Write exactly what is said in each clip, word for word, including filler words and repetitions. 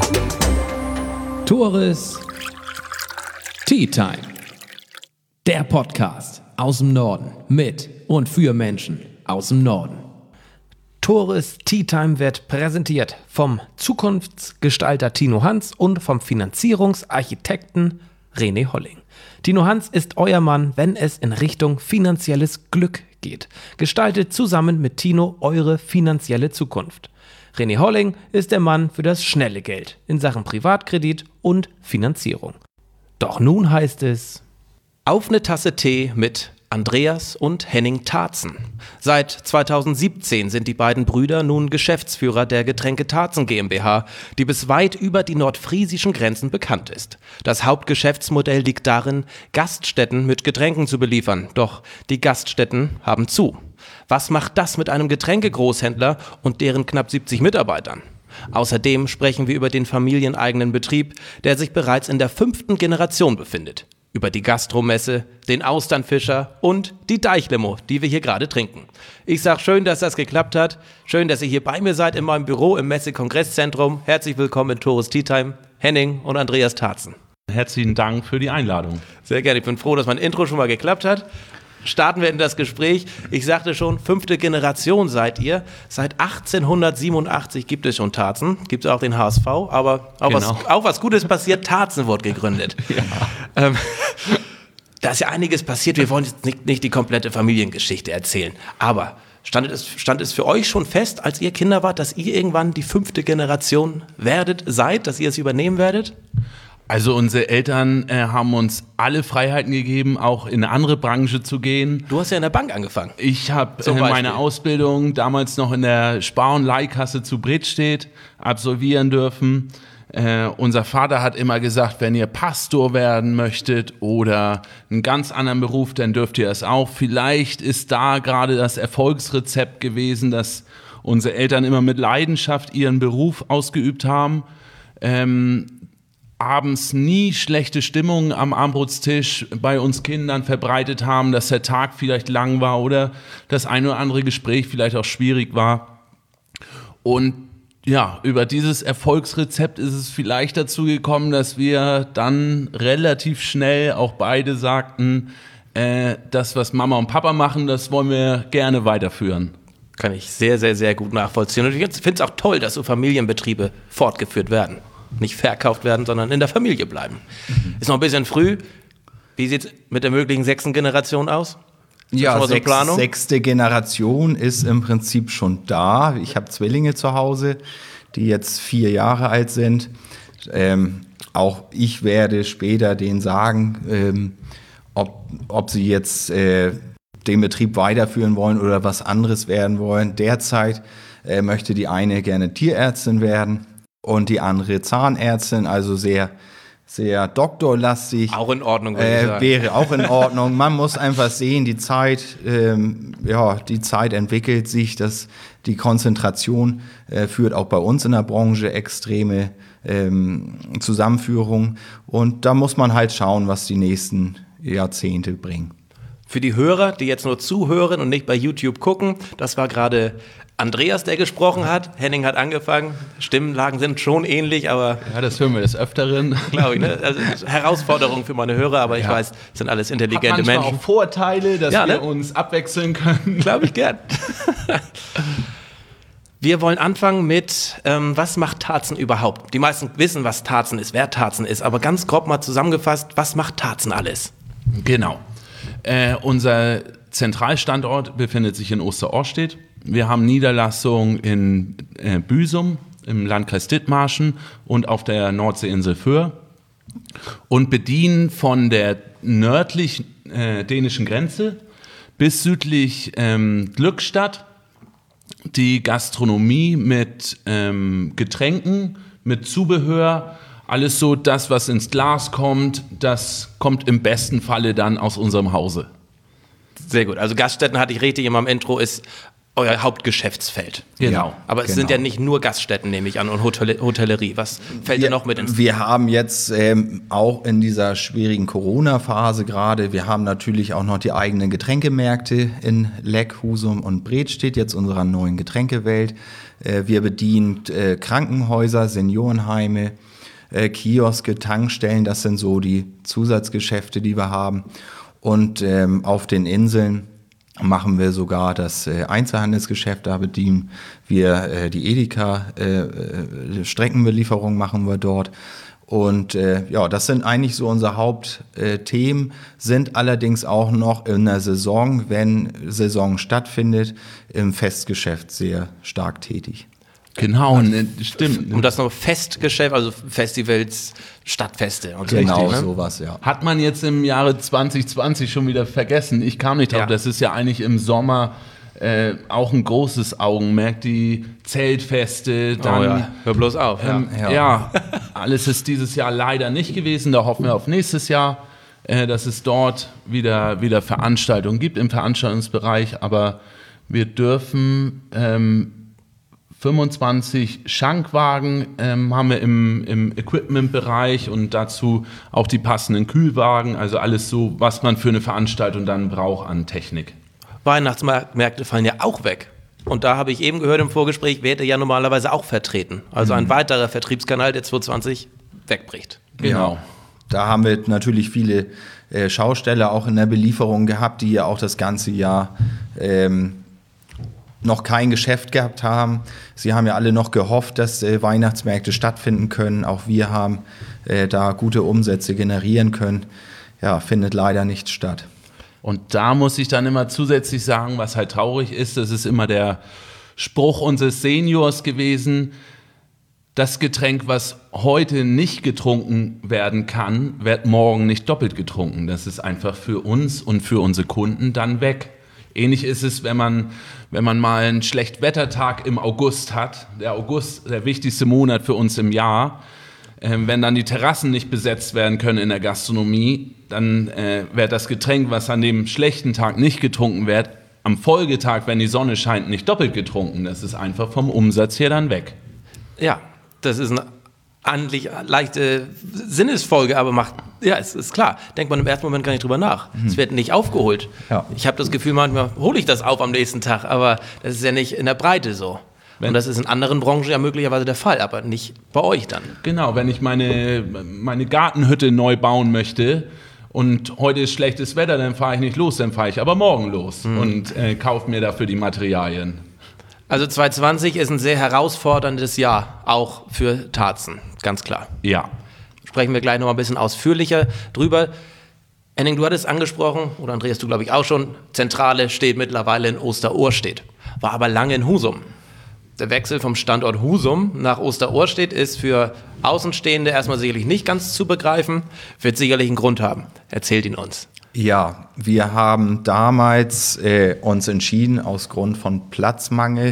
Tores Tea Time. Der Podcast aus dem Norden mit und für Menschen aus dem Norden. Tores Tea Time wird präsentiert vom Zukunftsgestalter Tino Hans und vom Finanzierungsarchitekten René Holling. Tino Hans ist euer Mann, wenn es in Richtung finanzielles Glück geht. Gestaltet zusammen mit Tino eure finanzielle Zukunft. René Holling ist der Mann für das schnelle Geld in Sachen Privatkredit und Finanzierung. Doch nun heißt es: Auf eine Tasse Tee mit Andreas und Henning Tarzen. Seit zweitausendsiebzehn sind die beiden Brüder nun Geschäftsführer der Getränke Tarzen GmbH, die bis weit über die nordfriesischen Grenzen bekannt ist. Das Hauptgeschäftsmodell liegt darin, Gaststätten mit Getränken zu beliefern, doch die Gaststätten haben zu. Was macht das mit einem Getränkegroßhändler und deren knapp siebzig Mitarbeitern? Außerdem sprechen wir über den familieneigenen Betrieb, der sich bereits in der fünften Generation befindet. Über die Gastromesse, den Austernfischer und die Deichlimo, die wir hier gerade trinken. Ich sag schön, dass das geklappt hat. Schön, dass ihr hier bei mir seid in meinem Büro im Messe-Kongress-Zentrum. Herzlich willkommen in Tores Tea Time, Henning und Andreas Tarzen. Herzlichen Dank für die Einladung. Sehr gerne, ich bin froh, dass mein Intro schon mal geklappt hat. Starten wir in das Gespräch. Ich sagte schon, fünfte Generation seid ihr. Seit achtzehnhundertsiebenundachtzig gibt es schon Tarzen. Gibt es auch den H S V, aber auch, genau. was, auch was Gutes passiert. Tarzen wurde gegründet. Ja. Ähm, da ist ja einiges passiert. Wir wollen jetzt nicht, nicht die komplette Familiengeschichte erzählen. Aber stand es, stand es für euch schon fest, als ihr Kinder wart, dass ihr irgendwann die fünfte Generation werdet, seid, dass ihr es übernehmen werdet? Also unsere Eltern äh, haben uns alle Freiheiten gegeben, auch in eine andere Branche zu gehen. Du hast ja in der Bank angefangen. Ich habe äh, meine Ausbildung damals noch in der Spar- und Leihkasse zu Bredstedt absolvieren dürfen. Äh, unser Vater hat immer gesagt, wenn ihr Pastor werden möchtet oder einen ganz anderen Beruf, dann dürft ihr es auch. Vielleicht ist da gerade das Erfolgsrezept gewesen, dass unsere Eltern immer mit Leidenschaft ihren Beruf ausgeübt haben. Ähm, abends nie schlechte Stimmung am Abendbrotstisch bei uns Kindern verbreitet haben, dass der Tag vielleicht lang war oder das ein oder andere Gespräch vielleicht auch schwierig war. Und ja, über dieses Erfolgsrezept ist es vielleicht dazu gekommen, dass wir dann relativ schnell auch beide sagten, äh, das, was Mama und Papa machen, das wollen wir gerne weiterführen. Kann ich sehr, sehr, sehr gut nachvollziehen. Und ich finde es auch toll, dass so Familienbetriebe fortgeführt werden. Nicht verkauft werden, sondern in der Familie bleiben. Mhm. Ist noch ein bisschen früh. Wie sieht es mit der möglichen sechsten Generation aus? Ist ja, so sechs, Planung? sechste Generation ist im Prinzip schon da. Ich habe Zwillinge zu Hause, die jetzt vier Jahre alt sind. Ähm, auch ich werde später denen sagen, ähm, ob, ob sie jetzt äh, den Betrieb weiterführen wollen oder was anderes werden wollen. Derzeit äh, möchte die eine gerne Tierärztin werden und die andere Zahnärztin, also sehr, sehr doktorlastig. Auch in Ordnung, würde äh, ich sagen. Wäre auch in Ordnung. Man muss einfach sehen, die Zeit, ähm, ja, die Zeit entwickelt sich, dass die Konzentration äh, führt auch bei uns in der Branche extreme ähm, Zusammenführung. Und da muss man halt schauen, was die nächsten Jahrzehnte bringen. Für die Hörer, die jetzt nur zuhören und nicht bei YouTube gucken, das war gerade Andreas, der gesprochen hat. Henning hat angefangen. Stimmenlagen sind schon ähnlich, aber... Ja, das hören wir des Öfteren. Glaube ich, ne? Also Herausforderung für meine Hörer, aber ich ja. weiß, es sind alles intelligente Hat manchmal Menschen. Auch Vorteile, dass ja, wir ne? uns abwechseln können. Glaube ich gern. Wir wollen anfangen mit, ähm, was macht Tarzen überhaupt? Die meisten wissen, was Tarzen ist, wer Tarzen ist, aber ganz grob mal zusammengefasst, was macht Tarzen alles? Genau. Äh, unser Zentralstandort befindet sich in Osterorstedt. Wir haben Niederlassungen in äh, Büsum im Landkreis Dithmarschen und auf der Nordseeinsel Föhr und bedienen von der nördlich äh, dänischen Grenze bis südlich ähm, Glückstadt die Gastronomie mit ähm, Getränken, mit Zubehör, alles so das, was ins Glas kommt, das kommt im besten Falle dann aus unserem Hause. Sehr gut, also Gaststätten hatte ich richtig in meinem Intro, ist euer Hauptgeschäftsfeld. Genau. Aber es genau. sind ja nicht nur Gaststätten, nehme ich an, und Hotel- Hotellerie. Was fällt dir noch mit ins Wir haben jetzt ähm, auch in dieser schwierigen Corona-Phase gerade, wir haben natürlich auch noch die eigenen Getränkemärkte in Leck, Husum und Bredstedt, jetzt unserer neuen Getränkewelt. Äh, wir bedienen äh, Krankenhäuser, Seniorenheime, äh, Kioske, Tankstellen, das sind so die Zusatzgeschäfte, die wir haben. Und ähm, auf den Inseln machen wir sogar das äh, Einzelhandelsgeschäft, da bedienen wir äh, die Edeka, äh, äh, Streckenbelieferung machen wir dort. Und äh, ja, das sind eigentlich so unsere Hauptthemen, sind allerdings auch noch in der Saison, wenn Saison stattfindet, im Festgeschäft sehr stark tätig. Genau, ne, stimmt. Um das noch Festgeschäft, also Festivals, Stadtfeste und so. Genau, richtig, ne? sowas, ja. Hat man jetzt im Jahre zwanzig zwanzig schon wieder vergessen. Ich kam nicht drauf, Ja. das ist ja eigentlich im Sommer äh, auch ein großes Augenmerk. Die Zeltfeste, dann... Oh ja, hör bloß auf. Ähm, Ja. ja. alles ist dieses Jahr leider nicht gewesen. Da hoffen wir auf nächstes Jahr, äh, dass es dort wieder, wieder Veranstaltungen gibt im Veranstaltungsbereich. Aber wir dürfen... Ähm, fünfundzwanzig Schankwagen ähm, haben wir im, im Equipment-Bereich und dazu auch die passenden Kühlwagen, also alles so, was man für eine Veranstaltung dann braucht an Technik. Weihnachtsmärkte fallen ja auch weg. Und da habe ich eben gehört im Vorgespräch, werdet ihr ja normalerweise auch vertreten. Also ein weiterer Vertriebskanal, der zwanzig zwanzig wegbricht. Genau. Da haben wir natürlich viele äh, Schausteller auch in der Belieferung gehabt, die ja auch das ganze Jahr ähm, noch kein Geschäft gehabt haben. Sie haben ja alle noch gehofft, dass äh, Weihnachtsmärkte stattfinden können. Auch wir haben äh, da gute Umsätze generieren können. Ja, findet leider nicht statt. Und da muss ich dann immer zusätzlich sagen, was halt traurig ist, das ist immer der Spruch unseres Seniors gewesen: Das Getränk, was heute nicht getrunken werden kann, wird morgen nicht doppelt getrunken. Das ist einfach für uns und für unsere Kunden dann weg. Ähnlich ist es, wenn man, wenn man mal einen Schlechtwettertag im August hat. Der August, der wichtigste Monat für uns im Jahr. Ähm, wenn dann die Terrassen nicht besetzt werden können in der Gastronomie, dann äh, wird das Getränk, was an dem schlechten Tag nicht getrunken wird, am Folgetag, wenn die Sonne scheint, nicht doppelt getrunken. Das ist einfach vom Umsatz her dann weg. Ja, das ist eine eigentlich leichte Sinnesfolge, aber macht, ja, es ist klar. Denkt man im ersten Moment gar nicht drüber nach. Es wird nicht aufgeholt. Ja. Ich habe das Gefühl, manchmal hole ich das auf am nächsten Tag, aber das ist ja nicht in der Breite so. Wenn- Und das ist in anderen Branchen ja möglicherweise der Fall, aber nicht bei euch dann. Genau, wenn ich meine, meine Gartenhütte neu bauen möchte und heute ist schlechtes Wetter, dann fahre ich nicht los, dann fahre ich aber morgen los und äh, kaufe mir dafür die Materialien. Also zwanzig zwanzig ist ein sehr herausforderndes Jahr, auch für Tarzen, ganz klar. Ja. Sprechen wir gleich noch mal ein bisschen ausführlicher drüber. Henning, du hattest angesprochen, oder Andreas, du glaube ich auch schon, Zentrale steht mittlerweile in Osterohrstedt, war aber lange in Husum. Der Wechsel vom Standort Husum nach Osterohrstedt ist für Außenstehende erstmal sicherlich nicht ganz zu begreifen, wird sicherlich einen Grund haben. Erzählt ihn uns. Ja, wir haben damals äh, uns entschieden, aus Grund von Platzmangel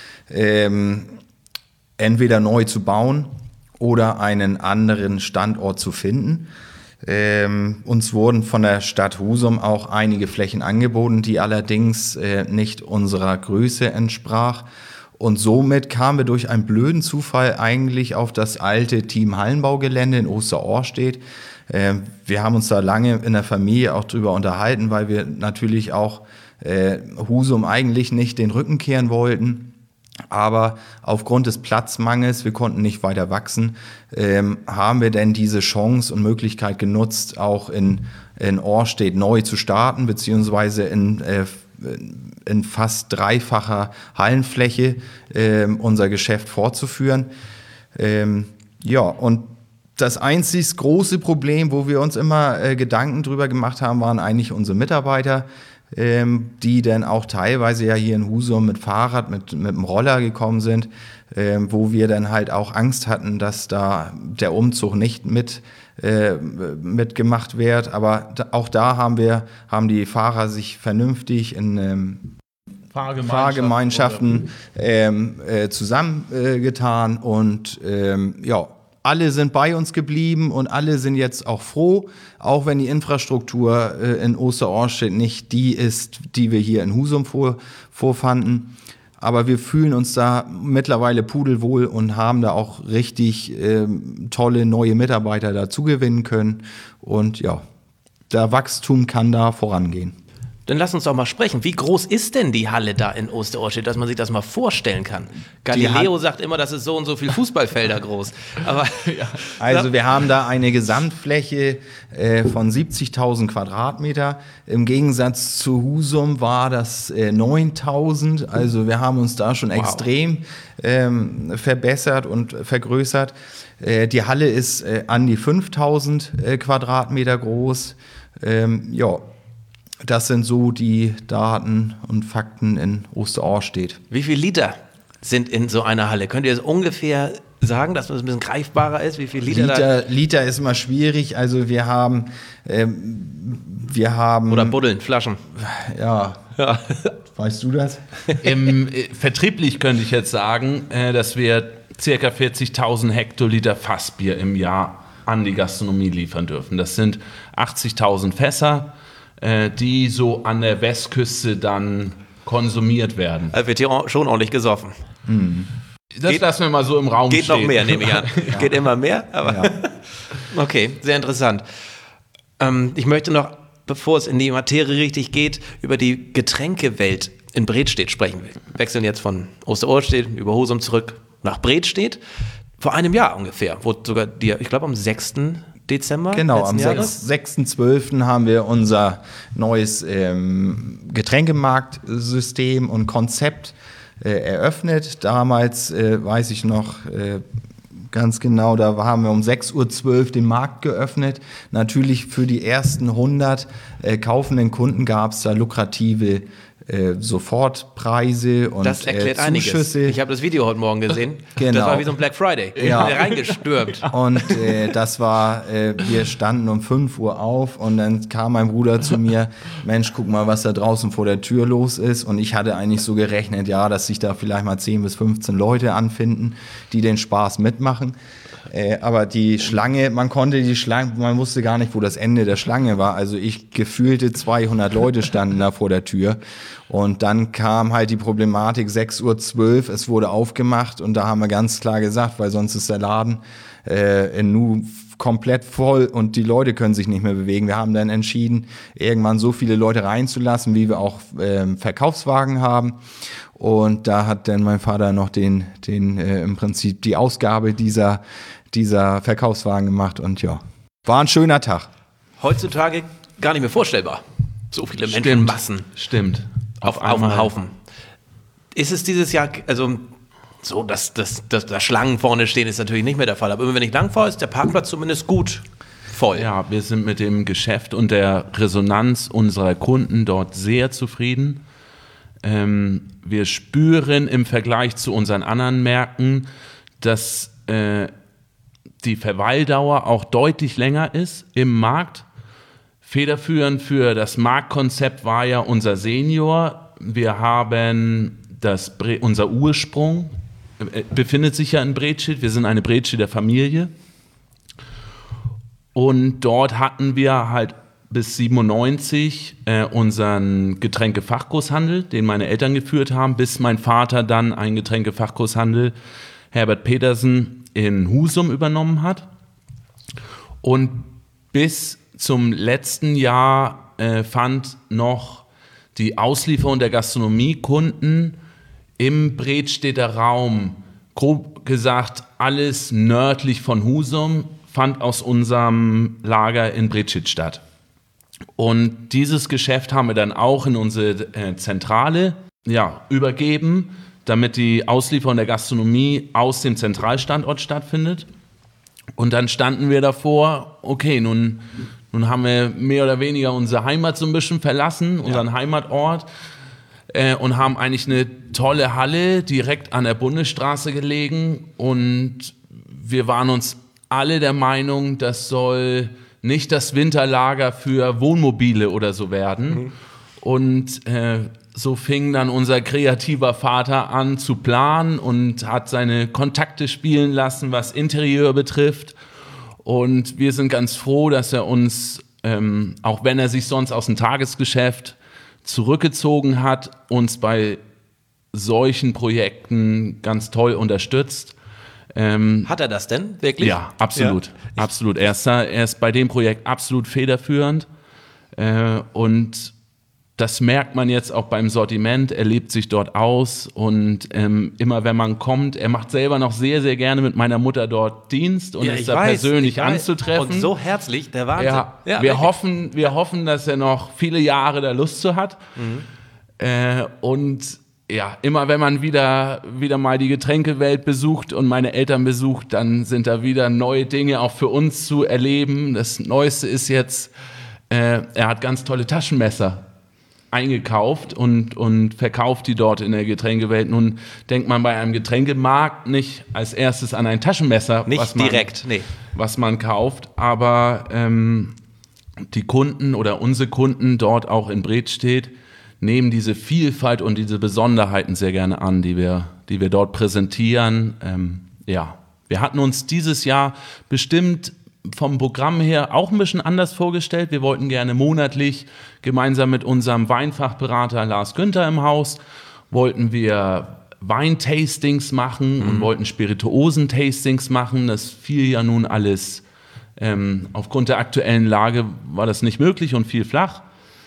ähm, entweder neu zu bauen oder einen anderen Standort zu finden. Ähm, uns wurden von der Stadt Husum auch einige Flächen angeboten, die allerdings äh, nicht unserer Größe entsprach. Und somit kamen wir durch einen blöden Zufall eigentlich auf das alte Team Hallenbaugelände in Osterohrstedt. Äh, wir haben uns da lange in der Familie auch drüber unterhalten, weil wir natürlich auch äh, Husum eigentlich nicht den Rücken kehren wollten. Aber aufgrund des Platzmangels, wir konnten nicht weiter wachsen, ähm, haben wir denn diese Chance und Möglichkeit genutzt, auch in, in Ohrstedt neu zu starten, beziehungsweise in, äh, in fast dreifacher Hallenfläche ähm, unser Geschäft fortzuführen. Ähm, ja, und das einzig große Problem, wo wir uns immer äh, Gedanken drüber gemacht haben, waren eigentlich unsere Mitarbeiter, ähm, die dann auch teilweise ja hier in Husum mit Fahrrad, mit, mit dem Roller gekommen sind, ähm, wo wir dann halt auch Angst hatten, dass da der Umzug nicht mit äh, mitgemacht wird. Aber da, auch da haben wir, haben die Fahrer sich vernünftig in ähm, Fahrgemeinschaft Fahrgemeinschaften ähm, äh, zusammengetan äh, und ähm, ja, alle sind bei uns geblieben und alle sind jetzt auch froh, auch wenn die Infrastruktur äh, in Osterohrstedt nicht die ist, die wir hier in Husum vor, vorfanden. aber wir fühlen uns da mittlerweile pudelwohl und haben da auch richtig ähm, tolle neue Mitarbeiter dazu gewinnen können. Und ja, der Wachstum kann da vorangehen. Dann lass uns doch mal sprechen. Wie groß ist denn die Halle da in Osterorstedt, dass man sich das mal vorstellen kann? Galileo sagt immer, das ist so und so viel Fußballfelder groß. Aber ja. Also wir haben da eine Gesamtfläche äh, von siebzigtausend Quadratmeter. Im Gegensatz zu Husum war das äh, neuntausend. Also wir haben uns da schon wow. extrem ähm, verbessert und vergrößert. Äh, die Halle ist äh, an die fünftausend äh, Quadratmeter groß. Ähm, ja. Das sind so die Daten und Fakten in Osterorstedt. Wie viel Liter sind in so einer Halle? Könnt ihr das ungefähr sagen, dass das ein bisschen greifbarer ist? Wie viel Liter? Liter, da? Liter ist immer schwierig. Also wir haben, ähm, wir haben oder Buddeln, Flaschen. Ja. ja. Weißt du das? Im, äh, vertrieblich könnte ich jetzt sagen, äh, dass wir ca. vierzigtausend Hektoliter Fassbier im Jahr an die Gastronomie liefern dürfen. Das sind achtzigtausend Fässer, die so an der Westküste dann konsumiert werden. Also wird hier schon ordentlich gesoffen. Mhm. Das geht, lassen wir mal so im Raum geht stehen. Geht noch mehr, nehme ich an. ja. Geht immer mehr, aber ja. Okay, sehr interessant. Ähm, ich möchte noch, bevor es in die Materie richtig geht, über die Getränkewelt in Bredstedt sprechen. Wir wechseln jetzt von Osterorstedt über Husum zurück nach Bredstedt. Vor einem Jahr ungefähr wurde sogar dir, ich glaube am sechsten Dezember. Genau, am sechsten zwölften haben wir unser neues ähm, Getränkemarktsystem und Konzept äh, eröffnet. Damals, äh, weiß ich noch äh, ganz genau, da haben wir um sechs Uhr zwölf den Markt geöffnet. Natürlich für die ersten hundert äh, kaufenden Kunden gab es da lukrative Äh, Sofortpreise und das erklärt äh, Zuschüsse. Einiges. Ich habe das Video heute Morgen gesehen. Genau. Das war wie so ein Black Friday. Ja. Reingestürmt. Und äh, das war, äh, wir standen um fünf Uhr auf und dann kam mein Bruder zu mir, Mensch, guck mal, was da draußen vor der Tür los ist. Und ich hatte eigentlich so gerechnet, ja, dass sich da vielleicht mal zehn bis fünfzehn Leute anfinden, die den Spaß mitmachen. Äh, aber die Schlange, man konnte die Schlange, man wusste gar nicht, wo das Ende der Schlange war. Also ich gefühlte zweihundert Leute standen da vor der Tür. Und dann kam halt die Problematik, sechs Uhr zwölf, es wurde aufgemacht und da haben wir ganz klar gesagt, weil sonst ist der Laden äh, in Nu komplett voll und die Leute können sich nicht mehr bewegen. Wir haben dann entschieden, irgendwann so viele Leute reinzulassen, wie wir auch äh, Verkaufswagen haben. Und da hat dann mein Vater noch den, den äh, im Prinzip die Ausgabe dieser, dieser Verkaufswagen gemacht und ja, war ein schöner Tag. Heutzutage gar nicht mehr vorstellbar. So viele Menschenmassen. Stimmt. Auf, auf dem Haufen. Ist es dieses Jahr, also so, dass, dass, dass da Schlangen vorne stehen, ist natürlich nicht mehr der Fall. Aber immer wenn ich lang fahre, ist der Parkplatz zumindest gut voll. Ja, wir sind mit dem Geschäft und der Resonanz unserer Kunden dort sehr zufrieden. Ähm, wir spüren im Vergleich zu unseren anderen Märkten, dass äh, die Verweildauer auch deutlich länger ist im Markt. Federführend für das Marktkonzept war ja unser Senior. Wir haben das, unser Ursprung äh, befindet sich ja in Bredstedt. Wir sind eine Bredstedter Familie. Und dort hatten wir halt bis siebenundneunzig äh, unseren Getränkefachgroßhandel, den meine Eltern geführt haben, bis mein Vater dann einen Getränkefachgroßhandel, Herbert Petersen, in Husum übernommen hat. Und bis zum letzten Jahr äh, fand noch die Auslieferung der Gastronomiekunden im Bredstedter Raum, grob gesagt alles nördlich von Husum, fand aus unserem Lager in Bredstedt statt. Und dieses Geschäft haben wir dann auch in unsere äh, Zentrale ja, übergeben, damit die Auslieferung der Gastronomie aus dem Zentralstandort stattfindet. Und dann standen wir davor, okay, nun, nun haben wir mehr oder weniger unsere Heimat so ein bisschen verlassen, unseren ja. Heimatort, äh, und haben eigentlich eine tolle Halle direkt an der Bundesstraße gelegen. Und wir waren uns alle der Meinung, das soll nicht das Winterlager für Wohnmobile oder so werden. Mhm. Und äh, so fing dann unser kreativer Vater an zu planen und hat seine Kontakte spielen lassen, was Interieur betrifft. Und wir sind ganz froh, dass er uns, ähm, auch wenn er sich sonst aus dem Tagesgeschäft zurückgezogen hat, uns bei solchen Projekten ganz toll unterstützt. Ähm, Hat er das denn wirklich? Ja, absolut. Ja. Absolut. Er ist, da, er ist bei dem Projekt absolut federführend. Äh, und das merkt man jetzt auch beim Sortiment. Er lebt sich dort aus. Und ähm, immer wenn man kommt, er macht selber noch sehr, sehr gerne mit meiner Mutter dort Dienst und Ja, ist ich da weiß, persönlich ich weiß. anzutreffen. Und so herzlich, der Wahnsinn. Ja, Ja, wir, wirklich. hoffen, wir hoffen, dass er noch viele Jahre da Lust zu hat. Mhm. Äh, und ja, immer wenn man wieder, wieder mal die Getränkewelt besucht und meine Eltern besucht, dann sind da wieder neue Dinge auch für uns zu erleben. Das Neueste ist jetzt, äh, er hat ganz tolle Taschenmesser eingekauft und, und verkauft die dort in der Getränkewelt. Nun denkt man bei einem Getränkemarkt nicht als erstes an ein Taschenmesser, Nicht was man, direkt, nee. was man kauft, aber ähm, die Kunden oder unsere Kunden dort auch in Bredstedt nehmen diese Vielfalt und diese Besonderheiten sehr gerne an, die wir, die wir dort präsentieren. Ähm, ja, wir hatten uns dieses Jahr bestimmt vom Programm her auch ein bisschen anders vorgestellt. Wir wollten gerne monatlich gemeinsam mit unserem Weinfachberater Lars Günther im Haus, wollten wir Weintastings machen mhm. und wollten Spirituosen-Tastings machen. Das fiel ja nun alles, ähm, aufgrund der aktuellen Lage war das nicht möglich und fiel flach.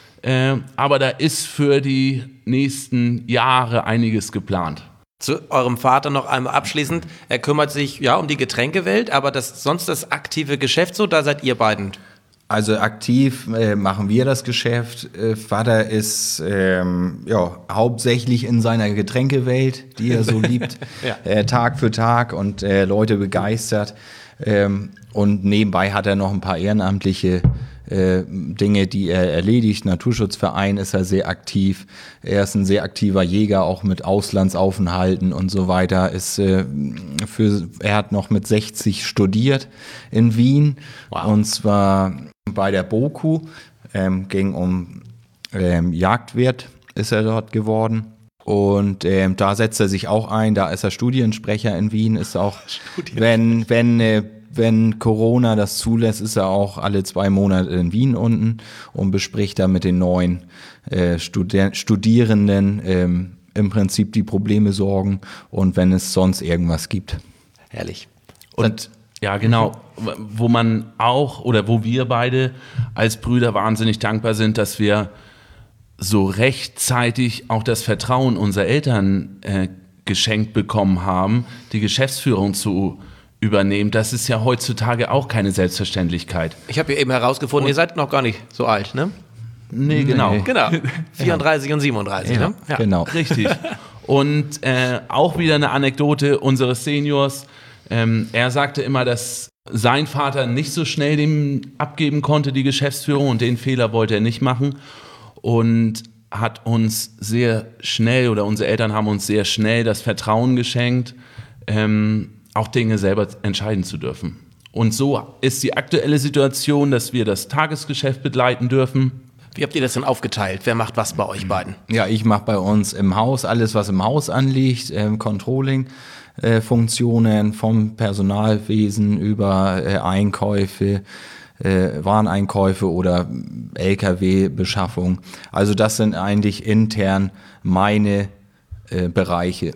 Äh, aber da ist für die nächsten Jahre einiges geplant. Zu eurem Vater noch einmal abschließend. Er kümmert sich ja um die Getränkewelt, aber das, sonst das aktive Geschäft so, da seid ihr beiden. Also aktiv äh, machen wir das Geschäft. Äh, Vater ist ähm, ja, hauptsächlich in seiner Getränkewelt, die er so liebt, ja. äh, Tag für Tag und äh, Leute begeistert. Ähm, und nebenbei hat er noch ein paar ehrenamtliche äh, Dinge, die er erledigt. Naturschutzverein ist er sehr aktiv. Er ist ein sehr aktiver Jäger, auch mit Auslandsaufenthalten und so weiter. Ist, äh, für, er hat noch mit sechzig studiert in Wien. Wow. Und zwar bei der BOKU. Ähm, ging um ähm, Jagdwirt, ist er dort geworden. Und ähm, da setzt er sich auch ein, da ist er Studiensprecher in Wien, ist auch, wenn, wenn, äh, wenn Corona das zulässt, ist er auch alle zwei Monate in Wien unten und bespricht da mit den neuen äh, Studi- Studierenden ähm, im Prinzip die Probleme, Sorgen und wenn es sonst irgendwas gibt. Herrlich. Und ja, genau, wo man auch oder wo wir beide als Brüder wahnsinnig dankbar sind, dass wir so rechtzeitig auch das Vertrauen unserer Eltern äh, geschenkt bekommen haben, die Geschäftsführung zu übernehmen. Das ist ja heutzutage auch keine Selbstverständlichkeit. Ich habe ja eben herausgefunden, Und ihr seid noch gar nicht so alt, ne? Nee, genau. Nee. Genau. vierunddreißig ja. und siebenunddreißig, Ja, ne? Ja. genau. Richtig. Und äh, auch wieder eine Anekdote unseres Seniors. Ähm, er sagte immer, dass sein Vater nicht so schnell dem abgeben konnte, die Geschäftsführung, und den Fehler wollte er nicht machen. Und hat uns sehr schnell, oder unsere Eltern haben uns sehr schnell das Vertrauen geschenkt, ähm, auch Dinge selber entscheiden zu dürfen. Und so ist die aktuelle Situation, dass wir das Tagesgeschäft begleiten dürfen. Wie habt ihr das denn aufgeteilt? Wer macht was bei euch beiden? Ja, ich mache bei uns im Haus alles, was im Haus anliegt, ähm, Controlling, äh, Funktionen vom Personalwesen über äh, Einkäufe, äh, Wareneinkäufe oder L K W-Beschaffung. Also das sind eigentlich intern meine äh, Bereiche.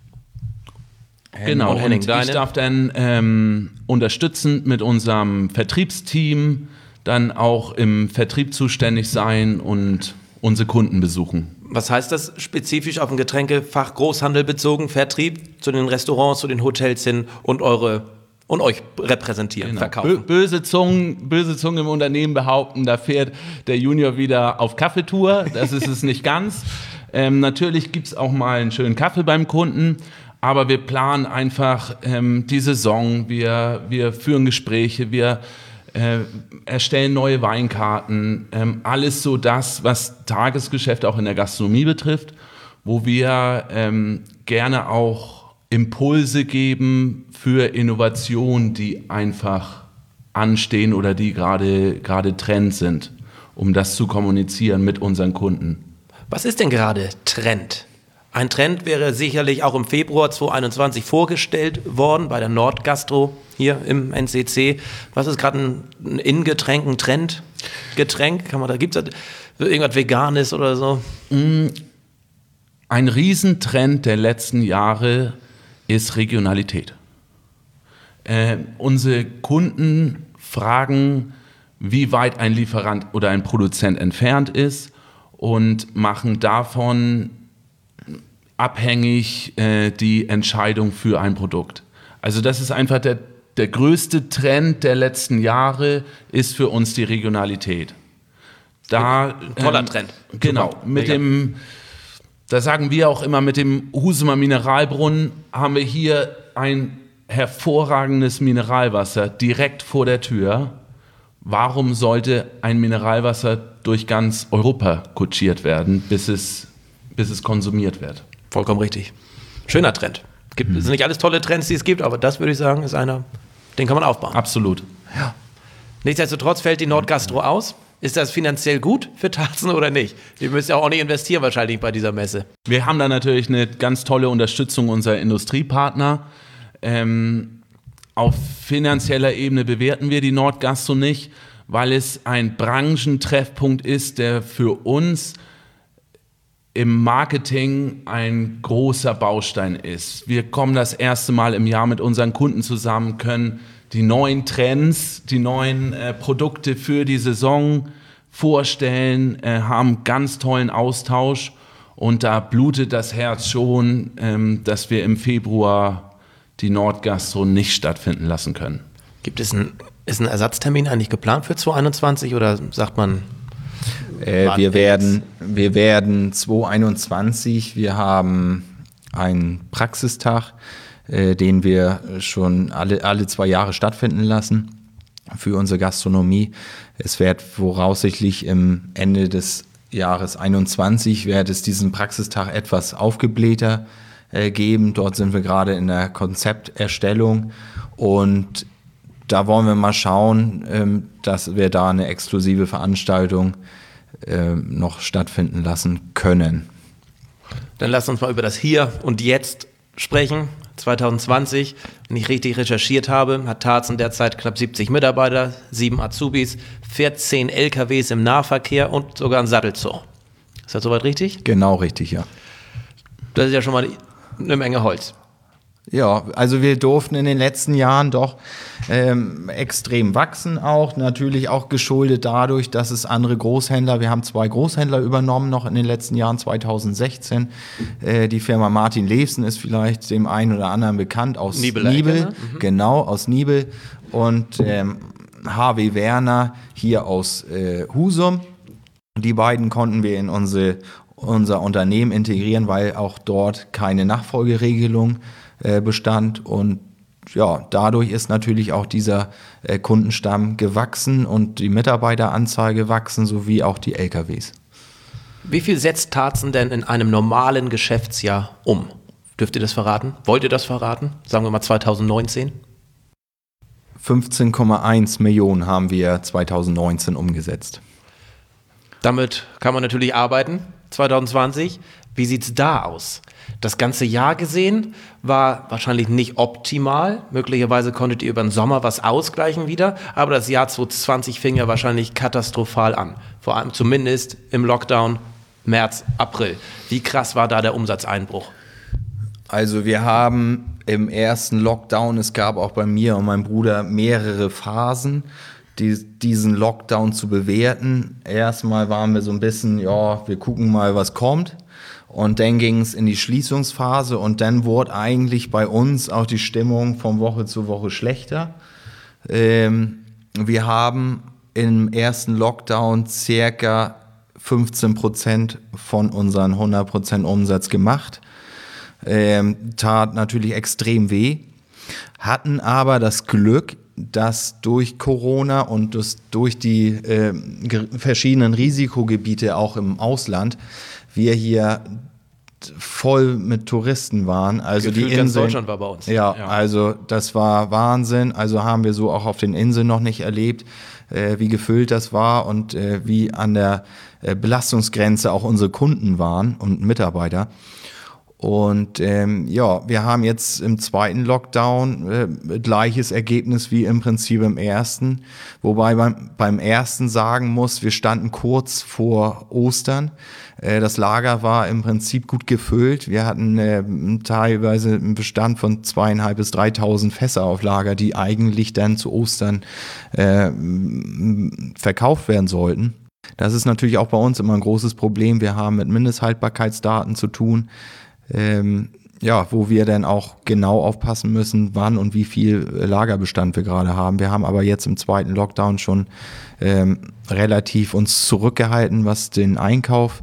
Genau, und Henning, und deine? ich darf dann ähm, unterstützend mit unserem Vertriebsteam dann auch im Vertrieb zuständig sein und unsere Kunden besuchen. Was heißt das spezifisch auf den Getränkefach Großhandel bezogen? Vertrieb zu den Restaurants, zu den Hotels hin und eure und euch repräsentieren, Genau. verkaufen. Bö- böse Zungen, böse Zungen im Unternehmen behaupten, da fährt der Junior wieder auf Kaffeetour. Das ist es nicht ganz. Ähm, natürlich gibt es auch mal einen schönen Kaffee beim Kunden, aber wir planen einfach ähm, die Saison, wir, wir führen Gespräche, wir äh, erstellen neue Weinkarten, ähm, alles so das, was Tagesgeschäft auch in der Gastronomie betrifft, wo wir ähm, gerne auch Impulse geben für Innovationen, die einfach anstehen oder die gerade gerade Trend sind, um das zu kommunizieren mit unseren Kunden. Was ist denn gerade Trend? Ein Trend wäre sicherlich auch im Februar zweitausendeinundzwanzig vorgestellt worden bei der Nordgastro hier im N C C. Was ist gerade ein, ein In-Getränk, ein Trendgetränk? Kann man da, gibt's da irgendwas Veganes oder so? Ein Riesentrend der letzten Jahre ist Regionalität. Äh, unsere Kunden fragen, wie weit ein Lieferant oder ein Produzent entfernt ist und machen davon abhängig äh, die Entscheidung für ein Produkt. Also das ist einfach der, der größte Trend der letzten Jahre, ist für uns die Regionalität. Da, Ein toller ähm, Trend. Genau, Super. mit Mega. dem, da sagen wir auch immer, mit dem Husumer Mineralbrunnen haben wir hier ein hervorragendes Mineralwasser direkt vor der Tür. Warum sollte ein Mineralwasser durch ganz Europa kutschiert werden, bis es, bis es konsumiert wird? Vollkommen richtig. Schöner Trend. Gibt, Es sind nicht alles tolle Trends, die es gibt, aber das würde ich sagen, ist einer, den kann man aufbauen. Absolut. Nichtsdestotrotz fällt die Nordgastro aus. Ist das finanziell gut für Tarzen oder nicht? Die müssen ja auch nicht investieren wahrscheinlich bei dieser Messe. Wir haben da natürlich eine ganz tolle Unterstützung unserer Industriepartner. Ähm, auf finanzieller Ebene bewerten wir die Nordgastro nicht, weil es ein Branchentreffpunkt ist, der für uns im Marketing ein großer Baustein ist. Wir kommen das erste Mal im Jahr mit unseren Kunden zusammen, können die neuen Trends, die neuen äh, Produkte für die Saison vorstellen, äh, haben ganz tollen Austausch und da blutet das Herz schon, ähm, dass wir im Februar die Nordgastro nicht stattfinden lassen können. Gibt es einen, ist ein Ersatztermin eigentlich geplant für zwanzig einundzwanzig oder sagt man? Äh, wir, werden, wir werden zwanzig einundzwanzig, wir haben einen Praxistag, äh, den wir schon alle, alle zwei Jahre stattfinden lassen für unsere Gastronomie. Es wird voraussichtlich im Ende des Jahres einundzwanzig wird es diesen Praxistag etwas aufgeblähter äh, geben. Dort sind wir gerade in der Konzepterstellung und da wollen wir mal schauen, ähm, dass wir da eine exklusive Veranstaltung äh, noch stattfinden lassen können. Dann lasst uns mal über das Hier und Jetzt sprechen. zwanzig zwanzig, wenn ich richtig recherchiert habe, hat Tarzen derzeit knapp siebzig Mitarbeiter, sieben Azubis, vierzehn L K Ws im Nahverkehr und sogar ein Sattelzoo. Ist das soweit richtig? Genau richtig, ja. Das ist ja schon mal eine Menge Holz. Ja, also wir durften in den letzten Jahren doch ähm, extrem wachsen auch, natürlich auch geschuldet dadurch, dass es andere Großhändler, wir haben zwei Großhändler übernommen noch in den letzten Jahren, zwanzig sechzehn. Äh, die Firma Martin Levsen ist vielleicht dem einen oder anderen bekannt aus Niebeler Nibel, Ecke, ne? Mhm. Genau, aus Nibel und ähm, H W Werner hier aus äh, Husum. Die beiden konnten wir in unsere, unser Unternehmen integrieren, weil auch dort keine Nachfolgeregelung bestand und ja, dadurch ist natürlich auch dieser äh, Kundenstamm gewachsen und die Mitarbeiteranzahl gewachsen, sowie auch die L K Ws. Wie viel setzt Tarzen denn in einem normalen Geschäftsjahr um? Dürft ihr das verraten? Wollt ihr das verraten? Sagen wir mal zwanzig neunzehn? fünfzehn Komma eins Millionen haben wir zwanzig neunzehn umgesetzt. Damit kann man natürlich arbeiten, zwanzig zwanzig. Wie sieht es da aus? Das ganze Jahr gesehen war wahrscheinlich nicht optimal. Möglicherweise konntet ihr über den Sommer was ausgleichen wieder. Aber das Jahr zwanzig zwanzig fing ja wahrscheinlich katastrophal an. Vor allem zumindest im Lockdown März, April. Wie krass war da der Umsatzeinbruch? Also wir haben im ersten Lockdown, es gab auch bei mir und meinem Bruder mehrere Phasen, die, diesen Lockdown zu bewerten. Erstmal waren wir so ein bisschen, ja, wir gucken mal, was kommt. Und dann ging es in die Schließungsphase und dann wurde eigentlich bei uns auch die Stimmung von Woche zu Woche schlechter. Ähm, wir haben im ersten Lockdown circa fünfzehn Prozent von unseren hundert Prozent Umsatz gemacht. Ähm, tat natürlich extrem weh, hatten aber das Glück, dass durch Corona und das, durch die äh, verschiedenen Risikogebiete auch im Ausland wir hier voll mit Touristen waren. Also Gefühlt die ganz Inseln, Deutschland war bei uns. Ja, Ja. also das war Wahnsinn. Also haben wir so auch auf den Inseln noch nicht erlebt, äh, wie gefüllt das war und äh, wie an der äh, Belastungsgrenze auch unsere Kunden waren und Mitarbeiter. Und ähm, ja, wir haben jetzt im zweiten Lockdown äh, gleiches Ergebnis wie im Prinzip im ersten. Wobei beim, beim ersten sagen muss, wir standen kurz vor Ostern. Äh, das Lager war im Prinzip gut gefüllt. Wir hatten äh, teilweise einen Bestand von zweieinhalb bis dreitausend Fässer auf Lager, die eigentlich dann zu Ostern äh, verkauft werden sollten. Das ist natürlich auch bei uns immer ein großes Problem. Wir haben mit Mindesthaltbarkeitsdaten zu tun. Ähm, ja, wo wir dann auch genau aufpassen müssen, wann und wie viel Lagerbestand wir gerade haben. Wir haben aber jetzt im zweiten Lockdown schon ähm, relativ uns zurückgehalten, was den Einkauf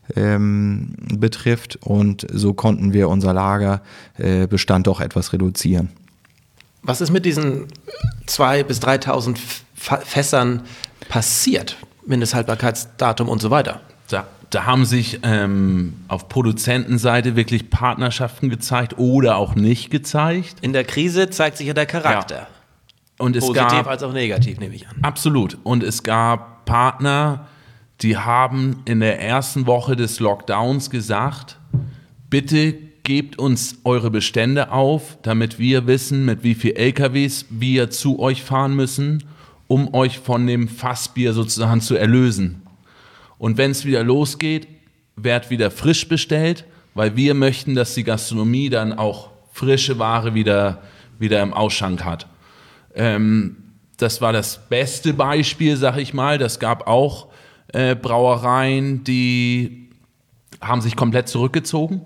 ähm, betrifft, und so konnten wir unser Lagerbestand äh, doch etwas reduzieren. Was ist mit diesen zweitausend bis dreitausend Fässern passiert? Mindesthaltbarkeitsdatum und so weiter. Da, da haben sich ähm, auf Produzentenseite wirklich Partnerschaften gezeigt oder auch nicht gezeigt. In der Krise zeigt sich ja der Charakter. Ja. Und es Positiv gab, als auch negativ, nehme ich an. Absolut. Und es gab Partner, die haben in der ersten Woche des Lockdowns gesagt, bitte gebt uns eure Bestände auf, damit wir wissen, mit wie viel L K Ws wir zu euch fahren müssen, um euch von dem Fassbier sozusagen zu erlösen. Und wenn es wieder losgeht, wird wieder frisch bestellt, weil wir möchten, dass die Gastronomie dann auch frische Ware wieder, wieder im Ausschank hat. Ähm, das war das beste Beispiel, sag ich mal. Das gab auch äh, Brauereien, die haben sich komplett zurückgezogen,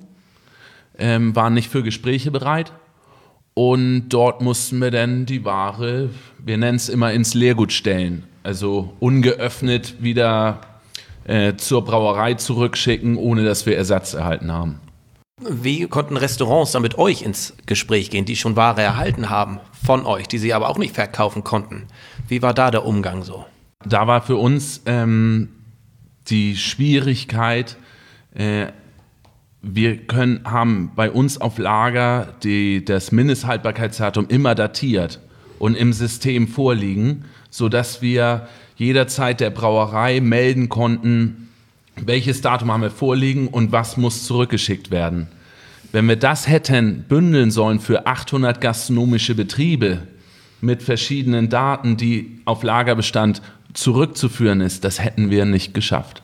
ähm, waren nicht für Gespräche bereit. Und dort mussten wir dann die Ware, wir nennen es immer, ins Leergut stellen. Also ungeöffnet wieder äh, zur Brauerei zurückschicken, ohne dass wir Ersatz erhalten haben. Wie konnten Restaurants dann mit euch ins Gespräch gehen, die schon Ware erhalten haben von euch, die sie aber auch nicht verkaufen konnten? Wie war da der Umgang so? Da war für uns ähm, die Schwierigkeit, äh, wir können, haben bei uns auf Lager die, das Mindesthaltbarkeitsdatum immer datiert und im System vorliegen, sodass wir jederzeit der Brauerei melden konnten, welches Datum haben wir vorliegen und was muss zurückgeschickt werden. Wenn wir das hätten bündeln sollen für achthundert gastronomische Betriebe mit verschiedenen Daten, die auf Lagerbestand zurückzuführen ist, das hätten wir nicht geschafft.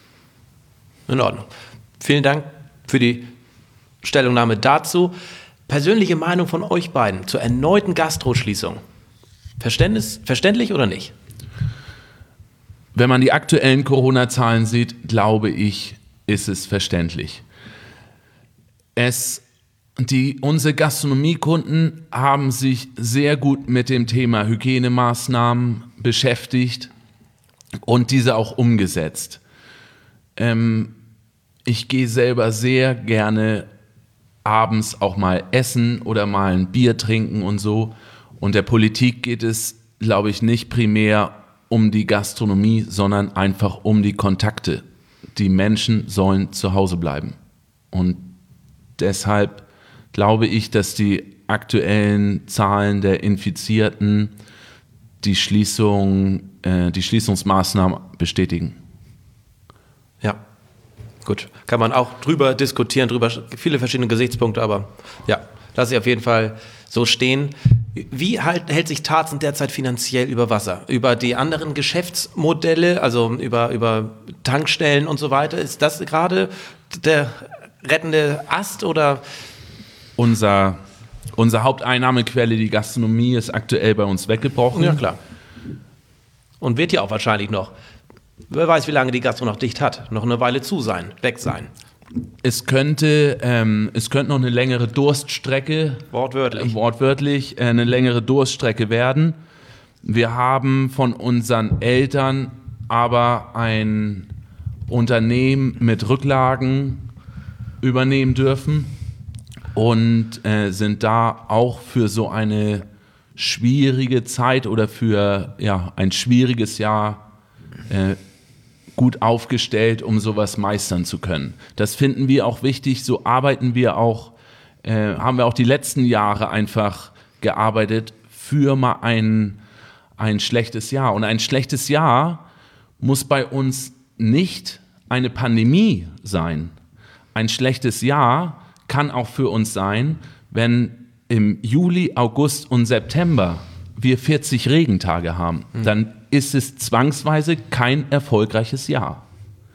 In Ordnung. Vielen Dank für die Stellungnahme dazu. Persönliche Meinung von euch beiden zur erneuten Gastroschließung. Verständnis, verständlich oder nicht? Wenn man die aktuellen Corona-Zahlen sieht, glaube ich, ist es verständlich. Es, die, unsere Gastronomiekunden haben sich sehr gut mit dem Thema Hygienemaßnahmen beschäftigt und diese auch umgesetzt. Ähm, ich gehe selber sehr gerne abends auch mal essen oder mal ein Bier trinken und so. Und der Politik geht es, glaube ich, nicht primär um die Gastronomie, sondern einfach um die Kontakte. Die Menschen sollen zu Hause bleiben. Und deshalb glaube ich, dass die aktuellen Zahlen der Infizierten die Schließung, äh, die Schließungsmaßnahmen bestätigen. Ja, gut. Kann man auch drüber diskutieren, drüber viele verschiedene Gesichtspunkte, aber ja, lasse ich auf jeden Fall so stehen. Wie halt, hält sich Tarzen derzeit finanziell über Wasser? Über die anderen Geschäftsmodelle, also über, über Tankstellen und so weiter? Ist das gerade der rettende Ast oder? Unser, unsere Haupteinnahmequelle, die Gastronomie, ist aktuell bei uns weggebrochen. Ja, klar. Und wird ja auch wahrscheinlich noch, wer weiß, wie lange die Gastro noch dicht hat, noch eine Weile zu sein, weg sein. Es könnte, ähm, es könnte noch eine längere Durststrecke, Wortwörtlich. Äh, wortwörtlich äh, eine längere Durststrecke werden. Wir haben von unseren Eltern aber ein Unternehmen mit Rücklagen übernehmen dürfen und äh, sind da auch für so eine schwierige Zeit oder für ja, ein schwieriges Jahr äh, gut aufgestellt, um sowas meistern zu können. Das finden wir auch wichtig, so arbeiten wir auch, äh, haben wir auch die letzten Jahre einfach gearbeitet für mal ein, ein schlechtes Jahr. Und ein schlechtes Jahr muss bei uns nicht eine Pandemie sein. Ein schlechtes Jahr kann auch für uns sein, wenn im Juli, August und September wir vierzig Regentage haben, mhm. dann ist es zwangsweise kein erfolgreiches Jahr.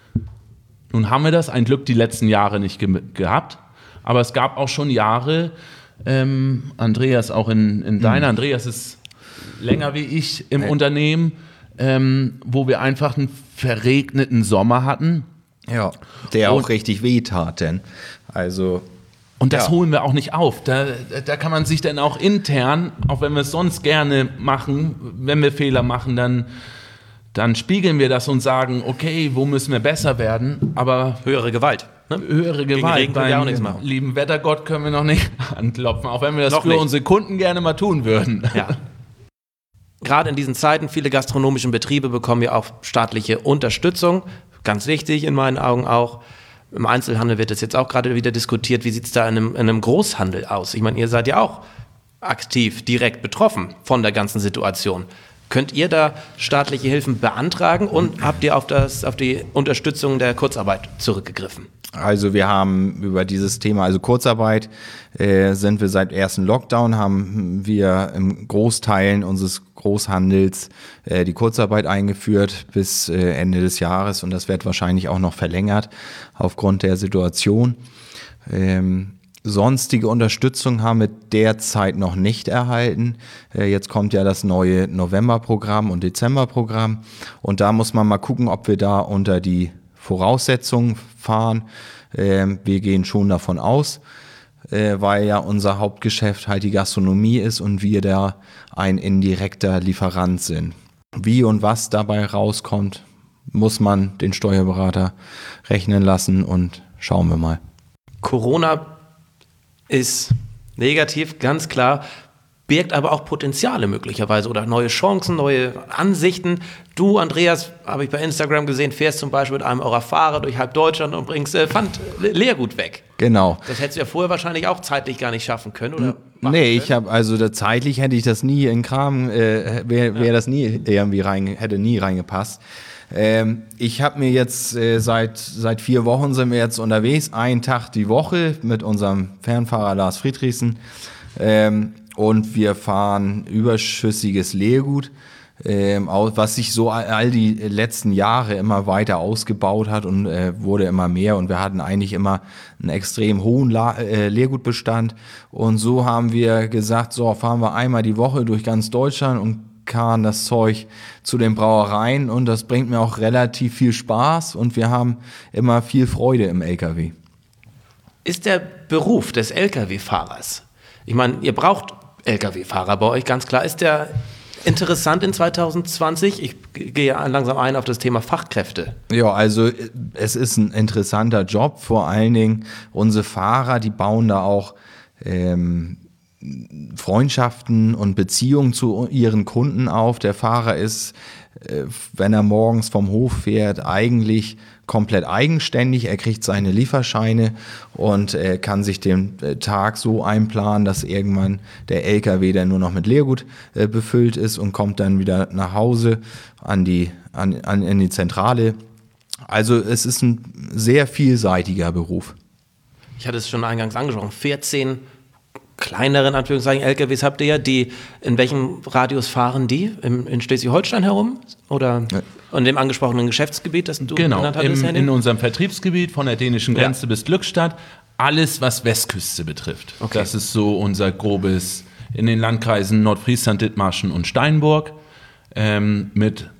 Nun haben wir das, ein Glück, die letzten Jahre nicht ge- gehabt, aber es gab auch schon Jahre, ähm, Andreas, auch in, in deiner, mhm. Andreas ist länger wie ich im hey. Unternehmen, ähm, wo wir einfach einen verregneten Sommer hatten. Ja, der und, auch richtig wehtat, denn also... Und das ja. holen wir auch nicht auf. Da, da kann man sich dann auch intern, auch wenn wir es sonst gerne machen, wenn wir Fehler machen, dann, dann spiegeln wir das und sagen, okay, wo müssen wir besser werden? Aber höhere Gewalt. Ne? Höhere Gewalt. Beim ja auch nichts machen. Lieben Wettergott können wir noch nicht anklopfen, auch wenn wir das noch für nicht. unsere Kunden gerne mal tun würden. Ja. Gerade in diesen Zeiten, viele gastronomische Betriebe bekommen ja auch staatliche Unterstützung. Ganz wichtig in meinen Augen auch. Im Einzelhandel wird das jetzt auch gerade wieder diskutiert. Wie sieht es da in einem, in einem Großhandel aus? Ich meine, ihr seid ja auch aktiv, direkt betroffen von der ganzen Situation. Könnt ihr da staatliche Hilfen beantragen und habt ihr auf, das, auf die Unterstützung der Kurzarbeit zurückgegriffen? Also wir haben über dieses Thema, also Kurzarbeit, äh, sind wir seit ersten Lockdown, haben wir im Großteilen unseres Großhandels äh, die Kurzarbeit eingeführt bis äh, Ende des Jahres und das wird wahrscheinlich auch noch verlängert aufgrund der Situation. Ähm, Sonstige Unterstützung haben wir derzeit noch nicht erhalten. Jetzt kommt ja das neue Novemberprogramm und Dezemberprogramm. Und da muss man mal gucken, ob wir da unter die Voraussetzungen fahren. Wir gehen schon davon aus, weil ja unser Hauptgeschäft halt die Gastronomie ist und wir da ein indirekter Lieferant sind. Wie und was dabei rauskommt, muss man den Steuerberater rechnen lassen und schauen wir mal. Corona ist negativ, ganz klar, birgt aber auch Potenziale möglicherweise oder neue Chancen, neue Ansichten. Du, Andreas, habe ich bei Instagram gesehen, fährst zum Beispiel mit einem eurer Fahrer durch halb Deutschland und bringst äh, Pfand, Leergut weg. Genau. Das hättest du ja vorher wahrscheinlich auch zeitlich gar nicht schaffen können, oder? Nee, ich habe, also da, zeitlich hätte ich das nie in Kram, äh, wäre wär ja. das nie irgendwie rein, hätte nie reingepasst. Ähm, ich habe mir jetzt äh, seit, seit vier Wochen sind wir jetzt unterwegs, einen Tag die Woche mit unserem Fernfahrer Lars Friedrichsen ähm, und wir fahren überschüssiges Leergut, ähm, was sich so all, all die letzten Jahre immer weiter ausgebaut hat und äh, wurde immer mehr und wir hatten eigentlich immer einen extrem hohen La- äh, Leergutbestand und so haben wir gesagt, so fahren wir einmal die Woche durch ganz Deutschland und kann das Zeug zu den Brauereien und das bringt mir auch relativ viel Spaß und wir haben immer viel Freude im L K W. Ist der Beruf des L K W-Fahrers, ich meine, ihr braucht L K W-Fahrer bei euch, ganz klar, ist der interessant in zwanzig zwanzig? Ich gehe langsam ein auf das Thema Fachkräfte. Ja, also es ist ein interessanter Job, vor allen Dingen unsere Fahrer, die bauen da auch ähm, Freundschaften und Beziehungen zu ihren Kunden auf. Der Fahrer ist, wenn er morgens vom Hof fährt, eigentlich komplett eigenständig. Er kriegt seine Lieferscheine und er kann sich den Tag so einplanen, dass irgendwann der L K W dann nur noch mit Leergut befüllt ist und kommt dann wieder nach Hause an die, an, an, in die Zentrale. Also es ist ein sehr vielseitiger Beruf. Ich hatte es schon eingangs angesprochen, vierzehn kleineren Anführungszeichen L K Ws habt ihr ja, die, in welchem Radius fahren die? In, in Schleswig-Holstein herum? Oder ja. in dem angesprochenen Geschäftsgebiet, das du genau, genannt hattest, Henning? In unserem Vertriebsgebiet von der dänischen Grenze ja. bis Glückstadt, alles was Westküste betrifft. Okay. Das ist so unser grobes, in den Landkreisen Nordfriesland, Dithmarschen und Steinburg, ähm, mit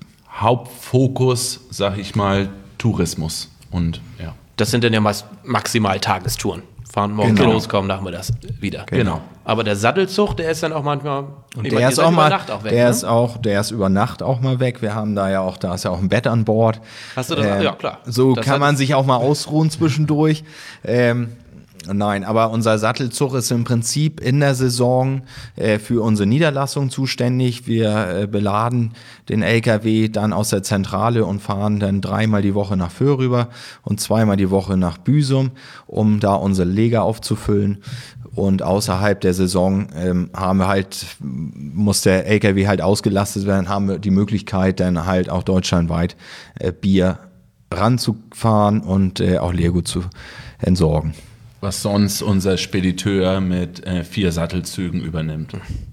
Hauptfokus, sag ich mal, Tourismus. Und ja. Das sind dann ja meist maximal Tagestouren. Fahren morgens genau. los, kommen nachmittags wieder. Genau. Aber der Sattelzug, der ist dann auch manchmal und der meine, ist auch mal Nacht auch weg, der ne? ist auch der ist über Nacht auch mal weg. Wir haben da ja auch da ist ja auch ein Bett an Bord. Hast du das? Ähm, ja, klar. So das kann man sich auch mal ausruhen zwischendurch. Ähm, Nein, aber unser Sattelzug ist im Prinzip in der Saison äh, für unsere Niederlassung zuständig. Wir äh, beladen den L K W dann aus der Zentrale und fahren dann dreimal die Woche nach Föhr rüber und zweimal die Woche nach Büsum, um da unsere Leger aufzufüllen. Und außerhalb der Saison ähm, haben wir halt, muss der L K W halt ausgelastet werden, haben wir die Möglichkeit, dann halt auch deutschlandweit äh, Bier ranzufahren und äh, auch Leergut zu entsorgen. was sonst unser Spediteur mit äh, vier Sattelzügen übernimmt.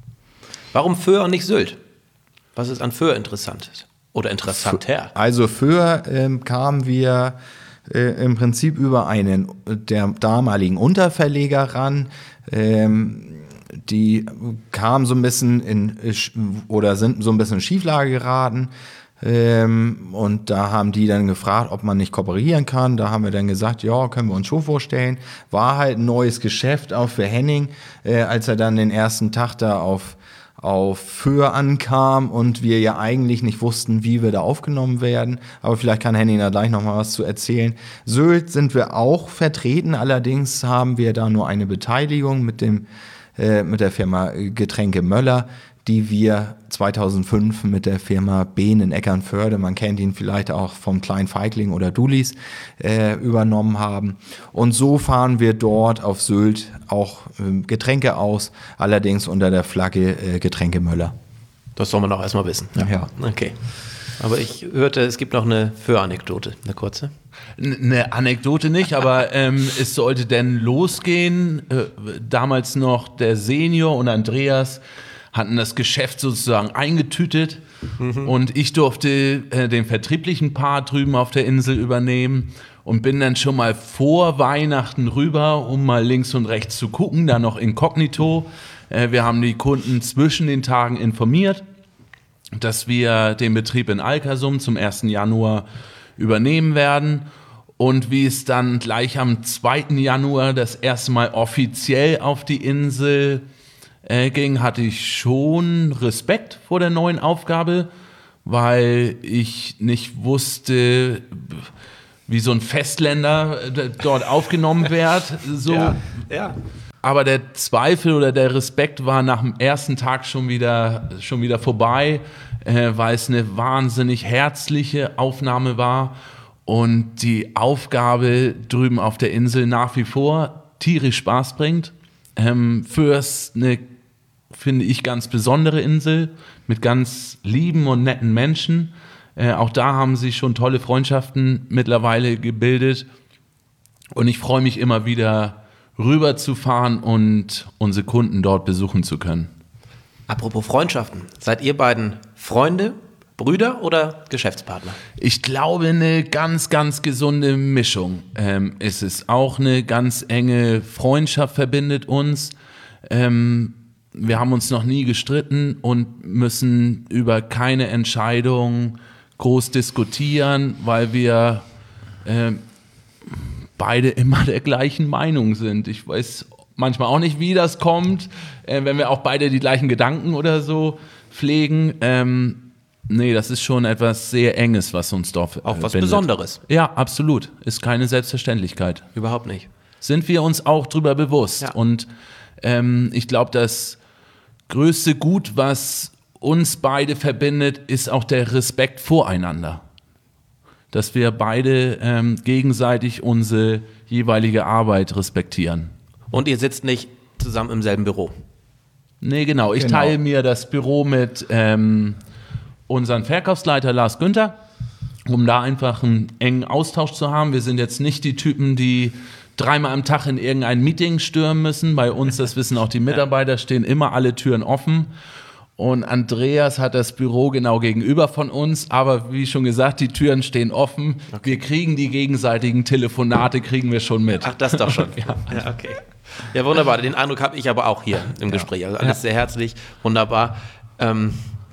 Warum Föhr und nicht Sylt? Was ist an Föhr interessant oder interessanter? Also Föhr ähm, kamen wir äh, im Prinzip über einen der damaligen Unterverleger ran. Ähm, die kamen so ein bisschen in oder sind so ein bisschen in Schieflage geraten. Ähm, und da haben die dann gefragt, ob man nicht kooperieren kann. Da haben wir dann gesagt, ja, können wir uns schon vorstellen. War halt ein neues Geschäft auch für Henning, äh, als er dann den ersten Tag da auf auf Föhr ankam und wir ja eigentlich nicht wussten, wie wir da aufgenommen werden. Aber vielleicht kann Henning da gleich noch mal was zu erzählen. Sylt sind wir auch vertreten, allerdings haben wir da nur eine Beteiligung mit dem äh, mit der Firma Getränke Möller, die wir zweitausendfünf mit der Firma Behn in Eckernförde, man kennt ihn vielleicht auch vom kleinen Feigling oder Dulis, äh, übernommen haben. Und so fahren wir dort auf Sylt auch äh, Getränke aus, allerdings unter der Flagge äh, Getränke Möller. Das soll man auch erstmal wissen. Ja. ja. Okay. Aber ich hörte, es gibt noch eine Föhr-Anekdote, eine kurze. Eine Anekdote nicht, aber ähm, es sollte denn losgehen. Äh, damals noch der Senior und Andreas hatten das Geschäft sozusagen eingetütet mhm. und ich durfte äh, den vertrieblichen Part drüben auf der Insel übernehmen und bin dann schon mal vor Weihnachten rüber, um mal links und rechts zu gucken, da noch inkognito. Äh, wir haben die Kunden zwischen den Tagen informiert, dass wir den Betrieb in Alkersum zum ersten Januar übernehmen werden. Und wie es dann gleich am zweiten Januar das erste Mal offiziell auf die Insel äh, ging, hatte ich schon Respekt vor der neuen Aufgabe, weil ich nicht wusste, wie so ein Festländer dort aufgenommen wird. So. Ja, ja. Aber der Zweifel oder der Respekt war nach dem ersten Tag schon wieder, schon wieder vorbei, äh, weil es eine wahnsinnig herzliche Aufnahme war und die Aufgabe drüben auf der Insel nach wie vor tierisch Spaß bringt. Ähm, Föhrs eine, finde ich, ganz besondere Insel mit ganz lieben und netten Menschen. Äh, auch da haben sich schon tolle Freundschaften mittlerweile gebildet und ich freue mich immer wieder, rüber zu fahren und unsere Kunden dort besuchen zu können. Apropos Freundschaften, seid ihr beiden Freunde, Brüder oder Geschäftspartner? Ich glaube, eine ganz, ganz gesunde Mischung ähm, ist es. Auch eine ganz enge Freundschaft verbindet uns. Ähm, wir haben uns noch nie gestritten und müssen über keine Entscheidung groß diskutieren, weil wir ähm, beide immer der gleichen Meinung sind. Ich weiß manchmal auch nicht, wie das kommt, äh, wenn wir auch beide die gleichen Gedanken oder so pflegen. Ähm, nee, das ist schon etwas sehr Enges, was uns dort Auch was bindet. Besonderes. Ja, absolut. Ist keine Selbstverständlichkeit. Überhaupt nicht. Sind wir uns auch drüber bewusst. Ja. Und ähm, ich glaube, das größte Gut, was uns beide verbindet, ist auch der Respekt voreinander. Dass wir beide ähm, gegenseitig unsere jeweilige Arbeit respektieren. Und ihr sitzt nicht zusammen im selben Büro? Nee, genau. Ich Genau. teile mir das Büro mit ähm, unserem Verkaufsleiter Lars Günther, um da einfach einen engen Austausch zu haben. Wir sind jetzt nicht die Typen, die dreimal am Tag in irgendein Meeting stürmen müssen. Bei uns, das wissen auch die Mitarbeiter, stehen immer alle Türen offen. Und Andreas hat das Büro genau gegenüber von uns, aber wie schon gesagt, die Türen stehen offen. Okay. Wir kriegen die gegenseitigen Telefonate, kriegen wir schon mit. Ach, das doch schon. ja. ja, okay. Ja, wunderbar. Den Eindruck habe ich aber auch hier im Gespräch. Also alles sehr herzlich, wunderbar. Ähm,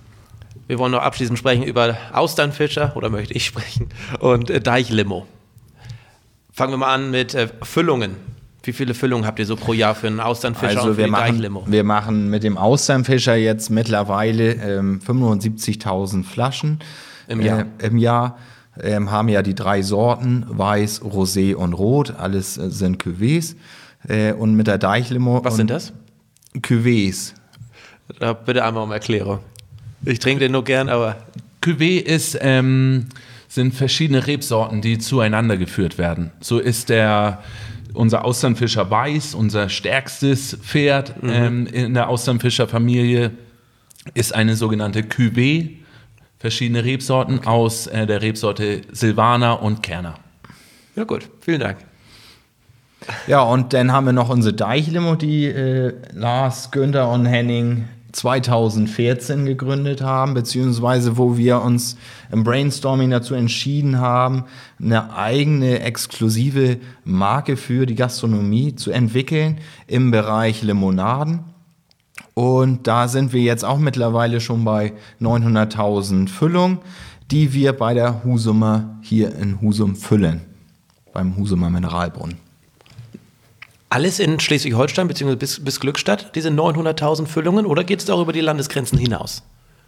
wir wollen noch abschließend sprechen über Austernfischer, oder möchte ich sprechen, und äh, Deichlimo. Fangen wir mal an mit äh, Füllungen. Wie viele Füllungen habt ihr so pro Jahr für einen Austernfischer Also und für wir die machen, Deichlimo? wir machen mit dem Austernfischer jetzt mittlerweile ähm, fünfundsiebzigtausend Flaschen Im Jahr. Äh, im Jahr. Ähm, haben ja die drei Sorten, Weiß, Rosé und Rot. Alles äh, sind Cuvées. Äh, und mit der Deichlimo. Was sind das? Cuvées. Da bitte einmal um Erklärung. Ich trinke den nur gern, aber... Cuvée ist, ähm, sind verschiedene Rebsorten, die zueinander geführt werden. So ist der... Unser Austernfischer Weiß, unser stärkstes Pferd mhm. ähm, in der Austernfischerfamilie, ist eine sogenannte Cuvée, verschiedene Rebsorten okay. aus äh, der Rebsorte Silvaner und Kerner. Ja gut, vielen Dank. Ja, und dann haben wir noch unsere Deichlimo, die äh, Lars, Günther und Henning zweitausendvierzehn gegründet haben, beziehungsweise wo wir uns im Brainstorming dazu entschieden haben, eine eigene exklusive Marke für die Gastronomie zu entwickeln im Bereich Limonaden. Und da sind wir jetzt auch mittlerweile schon bei neunhunderttausend Füllungen, die wir bei der Husumer hier in Husum füllen, beim Husumer Mineralbrunnen. Alles in Schleswig-Holstein bzw. bis, bis Glückstadt, diese neunhunderttausend Füllungen, oder geht es auch über die Landesgrenzen hinaus?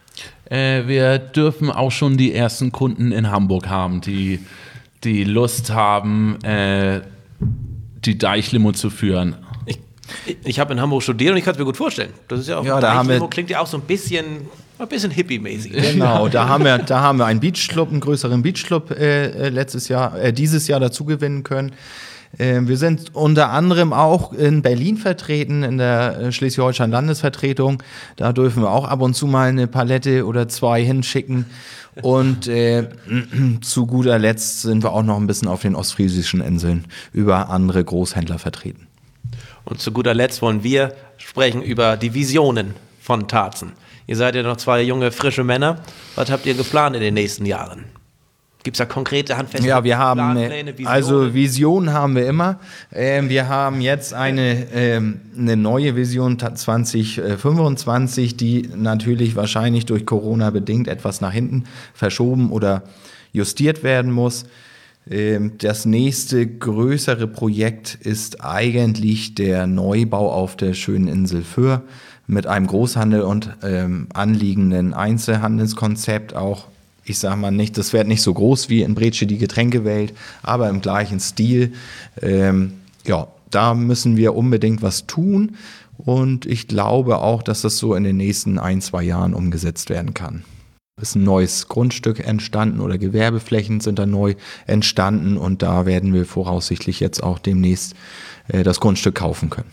Äh, wir dürfen auch schon die ersten Kunden in Hamburg haben, die, die Lust haben, äh, die Deichlimo zu führen. Ich, ich, ich habe in Hamburg studiert und ich kann es mir gut vorstellen. Das ist ja auch, ja, da haben wir, klingt ja auch so ein bisschen, ein bisschen hippie-mäßig. Genau, da haben wir, da haben wir einen Beachclub, einen größeren Beachclub äh, letztes Jahr, äh, dieses Jahr dazu gewinnen können. Wir sind unter anderem auch in Berlin vertreten, in der Schleswig-Holstein-Landesvertretung. Da dürfen wir auch ab und zu mal eine Palette oder zwei hinschicken. Und äh, zu guter Letzt sind wir auch noch ein bisschen auf den ostfriesischen Inseln über andere Großhändler vertreten. Und zu guter Letzt wollen wir sprechen über die Visionen von Tarzen. Ihr seid ja noch zwei junge, frische Männer. Was habt ihr geplant in den nächsten Jahren? Gibt es da konkrete handfeste Ja, wir haben, Planpläne, Visionen? Also Visionen haben wir immer. Ähm, wir haben jetzt eine, ähm, eine neue Vision zwanzig fünfundzwanzig, die natürlich wahrscheinlich durch Corona bedingt etwas nach hinten verschoben oder justiert werden muss. Ähm, das nächste größere Projekt ist eigentlich der Neubau auf der schönen Insel Föhr mit einem Großhandel und ähm, anliegenden Einzelhandelskonzept auch. Ich sage mal nicht, das wird nicht so groß wie in Bretsche die Getränkewelt, aber im gleichen Stil. Ähm, ja, da müssen wir unbedingt was tun und ich glaube auch, dass das so in den nächsten ein, zwei Jahren umgesetzt werden kann. Es ist ein neues Grundstück entstanden oder Gewerbeflächen sind da neu entstanden und da werden wir voraussichtlich jetzt auch demnächst äh, das Grundstück kaufen können.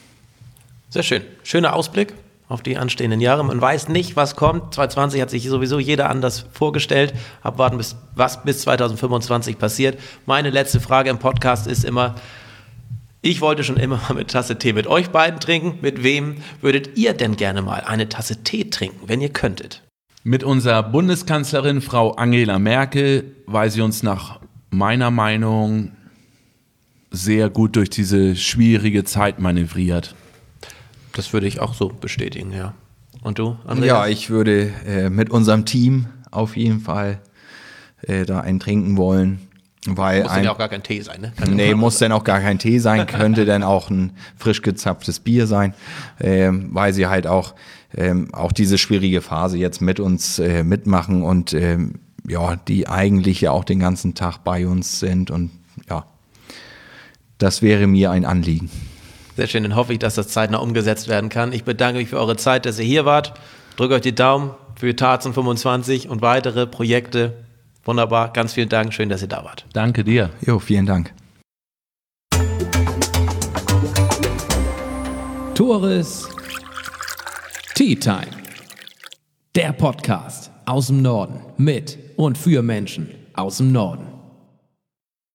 Sehr schön. Schöner Ausblick auf die anstehenden Jahre. Man weiß nicht, was kommt. zwanzig zwanzig hat sich sowieso jeder anders vorgestellt. Abwarten, bis, was bis zwanzig fünfundzwanzig passiert. Meine letzte Frage im Podcast ist immer, ich wollte schon immer mal eine Tasse Tee mit euch beiden trinken. Mit wem würdet ihr denn gerne mal eine Tasse Tee trinken, wenn ihr könntet? Mit unserer Bundeskanzlerin, Frau Angela Merkel, weil sie uns nach meiner Meinung sehr gut durch diese schwierige Zeit manövriert. Das würde ich auch so bestätigen, ja. Und du, Andreas? Ja, ich würde äh, mit unserem Team auf jeden Fall äh, da einen trinken wollen. Weil muss ein, ja auch gar kein Tee sein, ne? Kann nee, muss dann auch gar kein Tee sein, könnte dann auch ein frisch gezapftes Bier sein, ähm, weil sie halt auch, ähm, auch diese schwierige Phase jetzt mit uns äh, mitmachen und ähm, ja, die eigentlich ja auch den ganzen Tag bei uns sind und ja, das wäre mir ein Anliegen. Sehr schön, dann hoffe ich, dass das zeitnah umgesetzt werden kann. Ich bedanke mich für eure Zeit, dass ihr hier wart. Drückt euch die Daumen für Tarzen fünfundzwanzig und weitere Projekte. Wunderbar, ganz vielen Dank, schön, dass ihr da wart. Danke dir. Jo, vielen Dank. Tores Tea Time. Der Podcast aus dem Norden mit und für Menschen aus dem Norden.